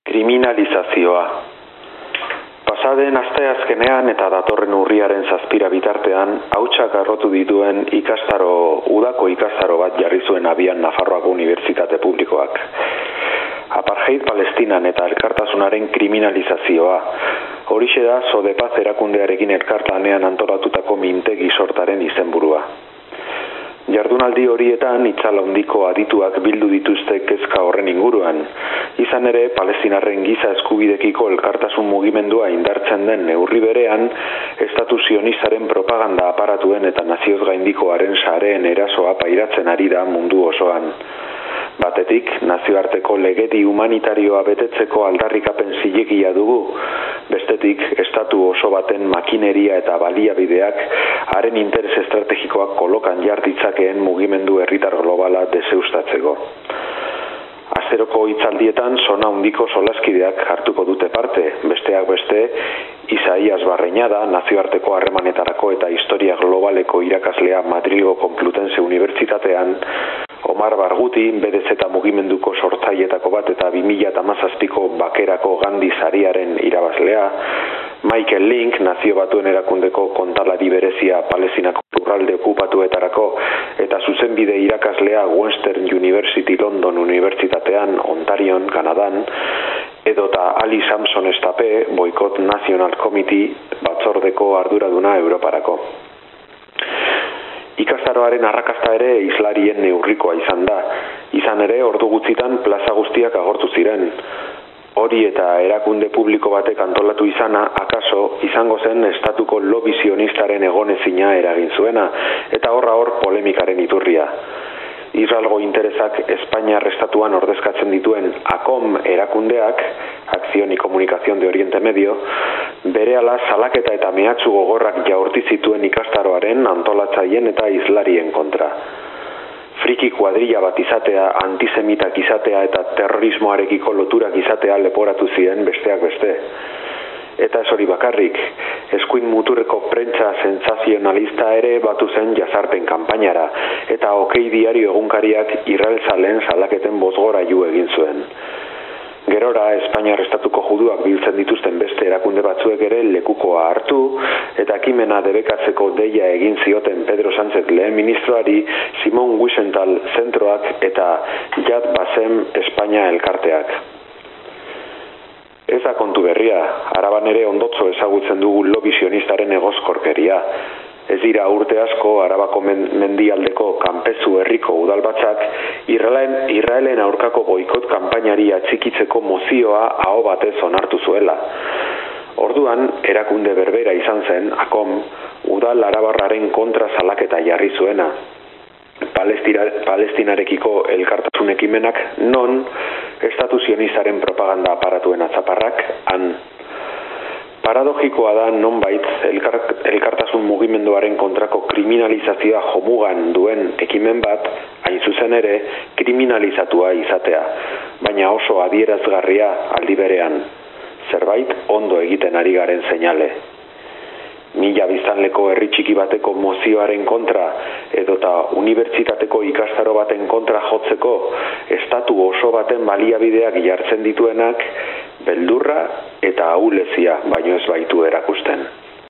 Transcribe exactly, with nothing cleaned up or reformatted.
Kriminalizazioa. Pasaden asteazkenean eta datorren urriaren zazpira bitartean, hautsak arrotu dituen ikastaro, udako ikastaro bat jarri zuen abian Nafarroako Unibertsitate Publikoak. Apartheid Palestinan eta elkartasunaren kriminalizazioa. Horixe da Sodepaz erakundearekin elkartlanean antolatutako mintegi sortaren izenburua. Jardunaldi horietan itzal handiko adituak bildu dituzte kezka horren inguruan. Izan ere, palestinarren giza eskubidekiko elkartasun mugimendua indartzen den neurri berean, estatu sionistaren propaganda aparatuen eta nazioz gaindikoaren sareen erasoa pairatzen ari da mundu osoan. Batetik, nazioarteko legedi humanitarioa betetzeko aldarrikapen zilegia dugu. Bestetik, estatu oso baten makineria eta baliabideak haren interes estrategikoak kolokan jarditzakeen mugimendu herritar globala deseustatzeko. Asteroko hitzaldietan zona handiko solaskideak hartuko dute parte, besteak beste, Isaias Barreñada, nazioarteko harremanetarako eta historia globaleko irakaslea Madrilgo Complutense Unibertsitatean, Omar Barguti, B D Z mugimenduko sortzailetako bat eta bi mila hamazazpiko bakerako Gandhi sariaren irabazlea, Michael Link, nazio batuen erakundeko kontalari berezia Palestinako lurralde okupatuetarako eta zuzenbide irakaslea Western University London Unibertsitatean, Ontarion, Kanadan, edota Ali Samson Estape, Boycott National Committee batzordeko arduraduna Europarako. Ikastaroaren arrakasta ere islarien neurrikoa izan da. Izan ere, ordu gutxitan plaza guztiak agortu ziren. Hori eta erakunde publiko batek antolatu izana, akaso, izango zen estatuko lobby sionistaren egonezina eragin zuena, eta horra hor polemikaren iturria. Israelgo interesak Espainiar estatuan ordezkatzen dituen ACOM erakundeak, Acción y Comunicación de Oriente Medio, berehala salaketa eta mehatxu gogorrak jaurti zituen ikastaroaren antolatzaileen eta islarien kontra. Friki kuadrilla bat izatea, antisemitak izatea eta terrorismoarekiko loturak izatea leporatu ziren besteak beste. Eta ez hori bakarrik, eskuin muturreko prentsa sensazionalista ere batu zen jazarpen kanpainara, eta Okei diario egunkariak Israel-zalen salaketen bozgorailu egin zuen. Gerora, Espainiar estatuko juduak biltzen dituzten beste erakunde batzuek ere lekukoa hartu, eta ekimena debekatzeko deia egin zioten Pedro Sánchez lehen ministroari, Simon Wiesenthal zentroak eta Yad Vasem Espainia elkarteak. Ez da kontu berria, Araban ere ondotzo ezagutzen dugu lobby sionistaren egoskorkeria. Ez dira urte asko Arabako mendialdeko kanpezu herriko udalbatzak Israelen, Israelen aurkako boikot kanpainari atxikitzeko mozioa aho batez onartu zuela. Orduan, erakunde berbera izan zen, ACOM, udal arabarraren kontra salaketa jarri zuena. Palestina, Palestinarekiko elkartasun ekimenak non, estatu sionistaren propaganda aparatuen atzaparrak han. Paradogikoa da nonbait elkar, elkartasun mugimenduaren kontrako kriminalizazioa jomugan duen ekimen bat, hain zuzen ere, kriminalizatua izatea, baina oso adierazgarria aldi berean, zerbait ondo egiten ari garen seinale. Mila biztanleko herri txiki bateko mozioaren kontra edota unibertsitateko ikastaro baten kontra jotzeko estatu oso baten baliabideak jartzen dituenak beldurra eta ahulezia baino ez baitu erakusten.